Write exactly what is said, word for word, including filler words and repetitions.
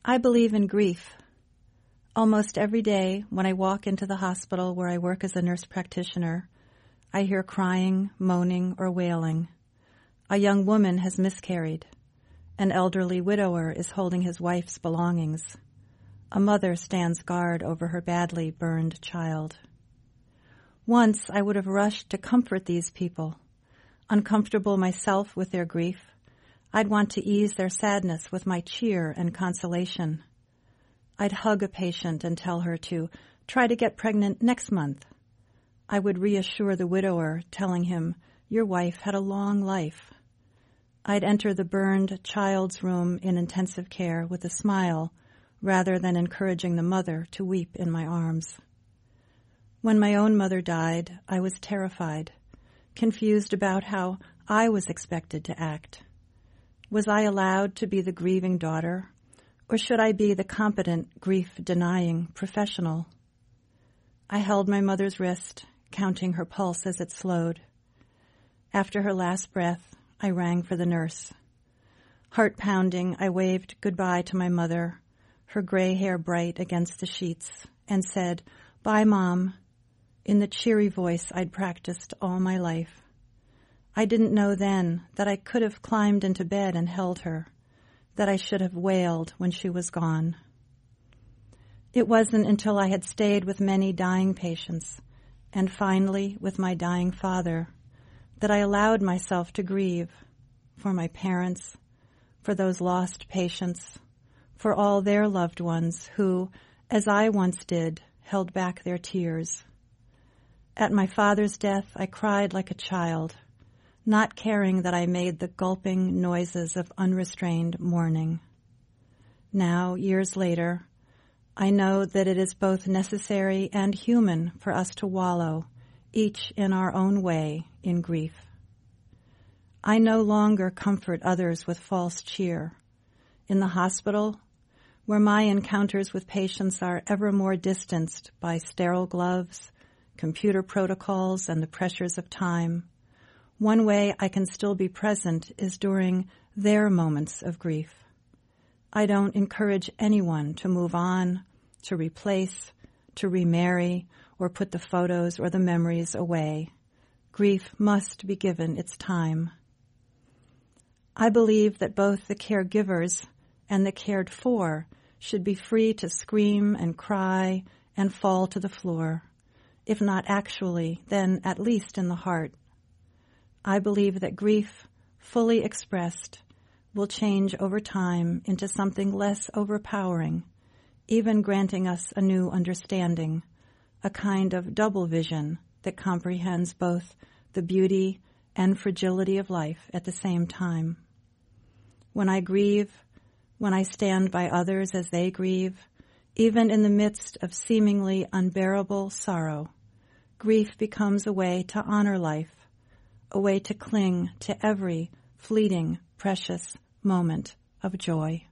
I believe in grief. Almost every day when I walk into the hospital where I work as a nurse practitioner, I hear crying, moaning, or wailing. A young woman has miscarried. An elderly widower is holding his wife's belongings. A mother stands guard over her badly burned child. Once I would have rushed to comfort these people. Uncomfortable myself with their grief, I'd want to ease their sadness with my cheer and consolation. I'd hug a patient and tell her to try to get pregnant next month. I would reassure the widower, telling him, "Your wife had a long life." I'd enter the burned child's room in intensive care with a smile, rather than encouraging the mother to weep in my arms. When my own mother died, I was terrified, confused about how I was expected to act. Was I allowed to be the grieving daughter, or should I be the competent, grief-denying professional? I held my mother's wrist, counting her pulse as it slowed. After her last breath, I rang for the nurse. Heart-pounding, I waved goodbye to my mother, her gray hair bright against the sheets, and said, "Bye, Mom," in the cheery voice I'd practiced all my life. I didn't know then that I could have climbed into bed and held her, that I should have wailed when she was gone. It wasn't until I had stayed with many dying patients, and finally with my dying father, that I allowed myself to grieve for my parents, for those lost patients, for all their loved ones who, as I once did, held back their tears. At my father's death, I cried like a child, not caring that I made the gulping noises of unrestrained mourning. Now, years later, I know that it is both necessary and human for us to wallow, each in our own way, in grief. I no longer comfort others with false cheer. In the hospital, where my encounters with patients are ever more distanced by sterile gloves, computer protocols, and the pressures of time, one way I can still be present is during their moments of grief. I don't encourage anyone to move on, to replace, to remarry, or put the photos or the memories away. Grief must be given its time. I believe that both the caregivers and the cared for should be free to scream and cry and fall to the floor, if not actually, then at least in the heart. I believe that grief, fully expressed, will change over time into something less overpowering, even granting us a new understanding, a kind of double vision that comprehends both the beauty and fragility of life at the same time. When I grieve, when I stand by others as they grieve, even in the midst of seemingly unbearable sorrow, grief becomes a way to honor life, a way to cling to every fleeting, precious moment of joy.